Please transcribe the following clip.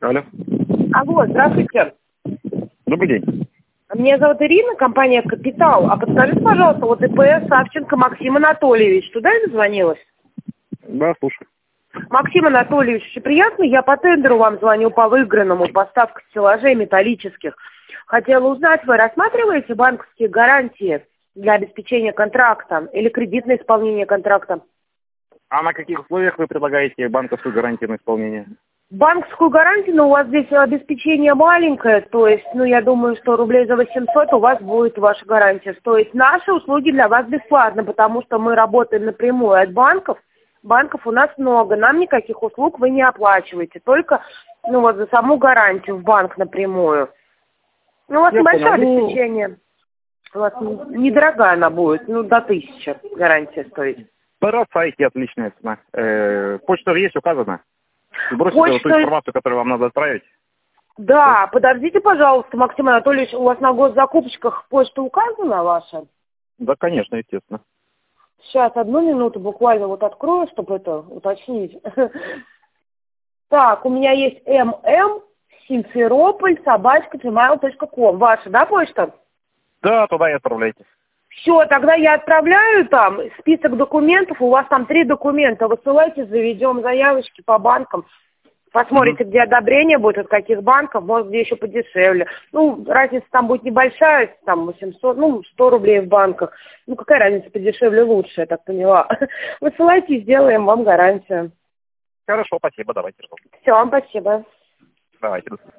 Алло. Алло, здравствуйте. Добрый день. Меня зовут Ирина, компания «Капитал». А подскажите, пожалуйста, вот ИП Савченко Максим Анатольевич, туда я дозвонилась? Да, слушай. Максим Анатольевич, очень приятно. Я по тендеру вам звоню по выигранному, поставка стеллажей металлических. Хотела узнать, вы рассматриваете банковские гарантии для обеспечения контракта или кредитное исполнение контракта? А на каких условиях вы предлагаете банковскую гарантию на исполнение? Банковскую гарантию, но у вас здесь обеспечение маленькое, то есть, я думаю, что рублей за 800 у вас будет ваша гарантия стоить. Наши услуги для вас бесплатно, потому что мы работаем напрямую от банков. Банков у нас много, нам никаких услуг вы не оплачиваете, только, за саму гарантию в банк напрямую. У вас небольшое обеспечение, у вас недорогая она будет, до 1000 гарантия стоит. На сайте отличная цена. Почта есть указана? Бросите ту информацию, которую вам надо отправить. Да, подождите, пожалуйста, Максим Анатольевич, у вас на госзакупочках почта указана ваша? Да, конечно, естественно. Сейчас, 1 минуту, буквально открою, чтобы это уточнить. Так, у меня есть Simferoполь@gmail.com. Ваша, да, почта? Да, туда и отправляйте. Все, тогда я отправляю там список документов, у вас там 3 документа, высылайте, заведем заявочки по банкам, посмотрите, где одобрение будет, от каких банков, может, где еще подешевле. Разница там будет небольшая, там 800, 100 рублей в банках. Какая разница, подешевле лучше, я так поняла. Высылайте, сделаем вам гарантию. Хорошо, спасибо, давайте. Все, вам спасибо. Давайте.